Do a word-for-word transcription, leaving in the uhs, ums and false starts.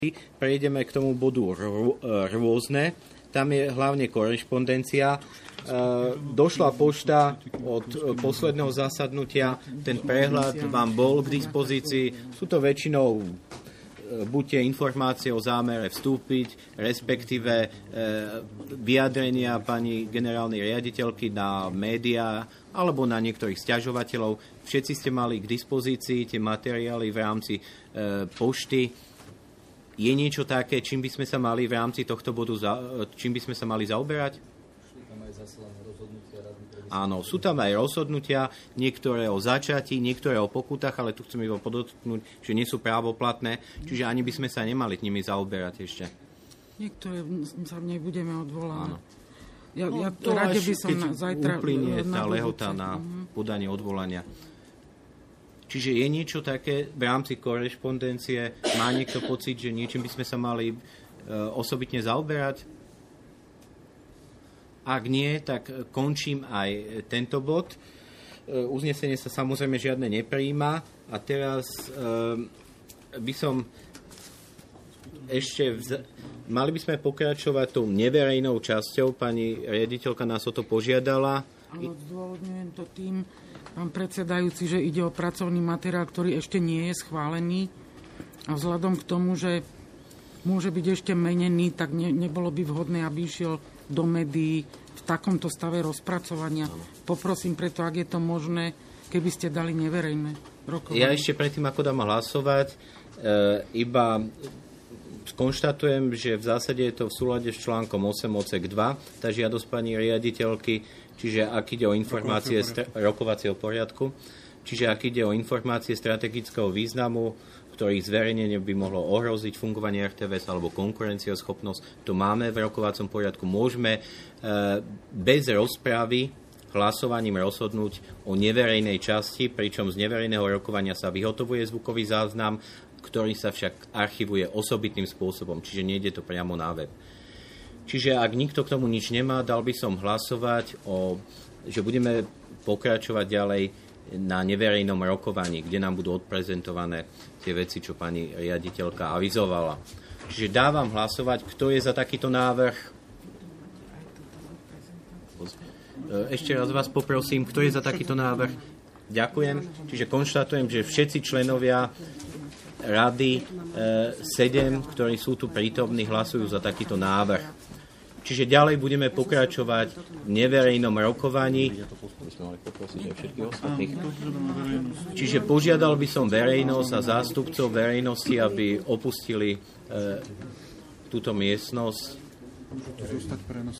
Prejdeme k tomu bodu rôzne. Tam je hlavne korešpondencia. Došla pošta od posledného zasadnutia. Ten prehľad vám bol k dispozícii. Sú to väčšinou buď tie informácie o zámere vstúpiť, respektíve vyjadrenia pani generálnej riaditeľky na médiá alebo na niektorých sťažovateľov. Všetci ste mali k dispozícii tie materiály v rámci pošty. Je niečo také, čím by sme sa mali v rámci tohto bodu, za, čím by sme sa mali zaoberať? Áno, sú tam aj rozhodnutia, niektoré o začatí, niektoré o pokutách, ale tu chcem iba podotknúť, že nie sú právoplatné, čiže ani by sme sa nemali k nimi zaoberať ešte. Niektoré sa v nej budeme odvolávať. Ja, no, ja to rade by som na, zajtra... uplynie tá lehota na podanie odvolania. Čiže je niečo také v rámci korešpondencie? Má niekto pocit, že niečím by sme sa mali e, osobitne zaoberať? Ak nie, tak končím aj tento bod. E, uznesenie sa samozrejme žiadne neprijíma. A teraz e, by som ešte... Vz... Mali by sme pokračovať tou neverejnou časťou. Pani riaditeľka nás o to požiadala. Ale zdôvodňujem to tým, pán predsedajúci, že ide o pracovný materiál, ktorý ešte nie je schválený a vzhľadom k tomu, že môže byť ešte menený, tak ne, nebolo by vhodné, aby išiel do médií v takomto stave rozpracovania. Poprosím preto, ak je to možné, keby ste dali neverejné rokovanie. Ja ešte predtým, ako dám hlasovať, e, iba skonštatujem, že v zásade je to v súlade s článkom osem odsek dva, tá žiadosť pani riaditeľky. Čiže ak ide o informácie rokovacieho poriadku, čiže ak ide o informácie strategického významu, ktorých zverejnenie by mohlo ohroziť fungovanie er té vé es alebo konkurencioschopnosť, to máme v rokovacom poriadku. Môžeme e, bez rozpravy hlasovaním rozhodnúť o neverejnej časti, pričom z neverejného rokovania sa vyhotovuje zvukový záznam, ktorý sa však archivuje osobitným spôsobom, čiže nejde to priamo na web. Čiže ak nikto k tomu nič nemá, dal by som hlasovať, o, že budeme pokračovať ďalej na neverejnom rokovaní, kde nám budú odprezentované tie veci, čo pani riaditeľka avizovala. Čiže dávam hlasovať, kto je za takýto návrh. Ešte raz vás poprosím, kto je za takýto návrh. Ďakujem. Čiže konštatujem, že všetci členovia rady e, sedem, ktorí sú tu prítomní, hlasujú za takýto návrh. Čiže ďalej budeme pokračovať v neverejnom rokovaní. Čiže požiadal by som verejnosť a zástupcov verejnosti, aby opustili e, túto miestnosť.